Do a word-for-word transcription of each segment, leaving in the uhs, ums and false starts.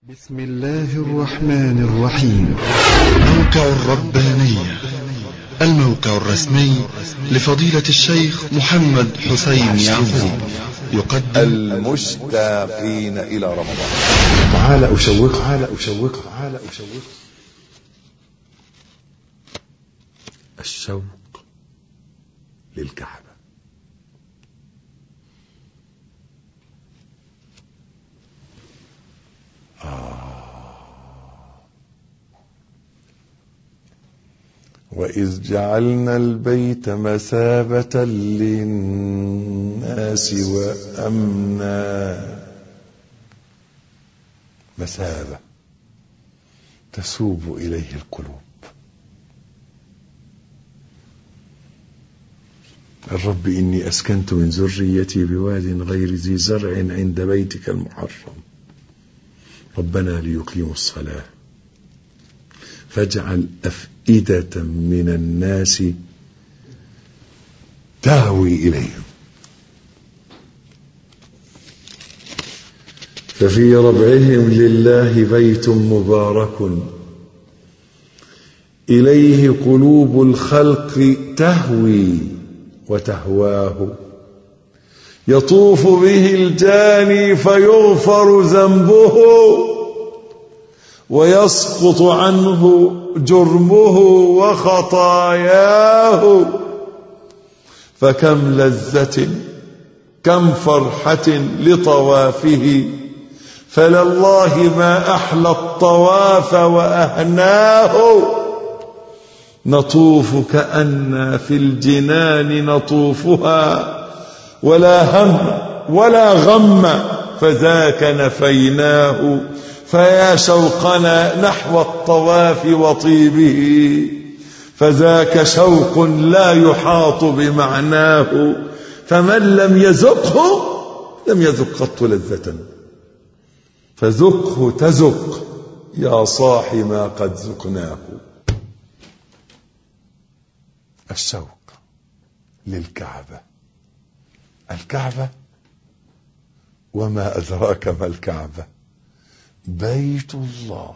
بسم الله الرحمن الرحيم. موقع الربانية، الموقع الرسمي لفضيلة الشيخ محمد حسين يعقوب، يقدم المشتاقين إلى رمضان. تعال أشوق تعال أشوق تعال أشوق الشوق للكعبة. آه. وإذ جعلنا البيت مثابة للناس وأمنا. مثابة تسوب إليه القلوب. الرب إني أسكنت من ذريتي بواد غير ذي زرع عند بيتك المحرم ربنا ليقيموا الصلاة فاجعل أفئدة من الناس تهوي إليهم ففي ربعهم لله بيت مبارك إليه قلوب الخلق تهوي وتهواه يطوف به الجاني فيغفر ذنبه ويسقط عنه جرمه وخطاياه فكم لذة كم فرحة لطوافه فلله ما أحلى الطواف وأهناه نطوف كأن في الجنان نطوفها ولا هم ولا غم فذاك نفيناه فيا شوقنا نحو الطواف وطيبه فذاك شوق لا يحاط بمعناه فمن لم يذقه لم يذق قط لذة فذقه تذق يا صاح ما قد ذقناه. الشوق للكعبة. الكعبة وما أدراك ما الكعبة بيت الله.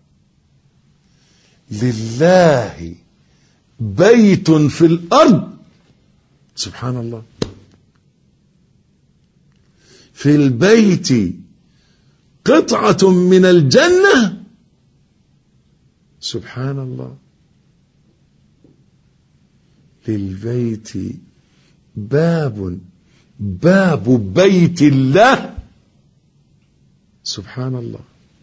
لله بيت في الأرض سبحان الله. في البيت قطعة من الجنة سبحان الله. للبيت باب باب بيت الله سبحان الله.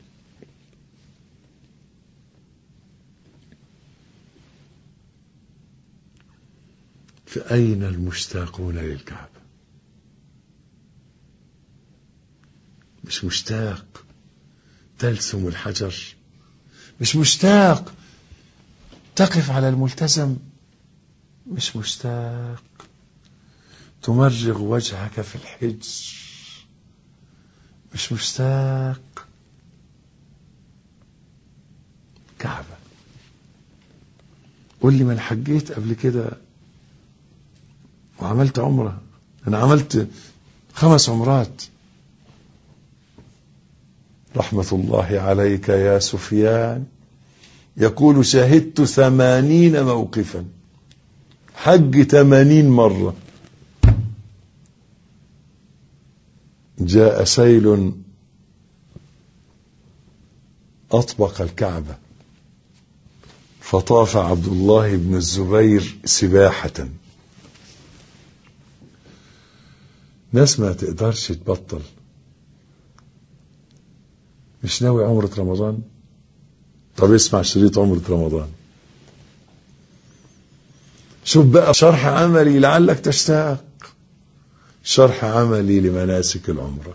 فأين المشتاقون للكعبة؟ مش مشتاق تلسم الحجر، مش مشتاق تقف على الملتزم، مش مشتاق تمرغ وجهك في الحج، مش مشتاق. كعبة. قول لي من حجيت قبل كده وعملت عمرة؟ أنا عملت خمس عمرات. رحمة الله عليك يا سفيان يقول شهدت ثمانين موقفا، حج ثمانين مرة. جاء سيل أطبق الكعبة فطاف عبد الله بن الزبير سباحة. ناس ما تقدرش تبطل. مش ناوي عمرة رمضان؟ طب اسمع شريط عمرة رمضان، شوف بقى شرح عملي لعلك تشتاق. شرح عملي لمناسك العمرة.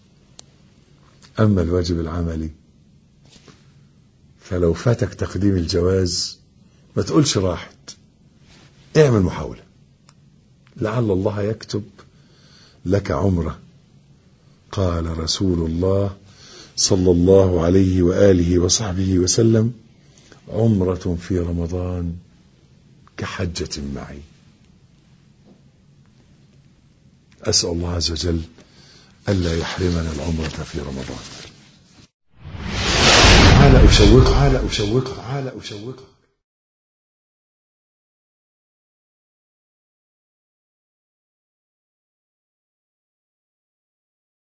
أما الواجب العملي فلو فاتك تقديم الجواز ما تقولش راحت، اعمل محاولة لعل الله يكتب لك عمرة. قال رسول الله صلى الله عليه وآله وصحبه وسلم عمرة في رمضان كحجة معي. أسأل الله عز وجل ألا يحرمنا العمرة في رمضان. أشوقك تعالى أشوقك تعالى أشوقك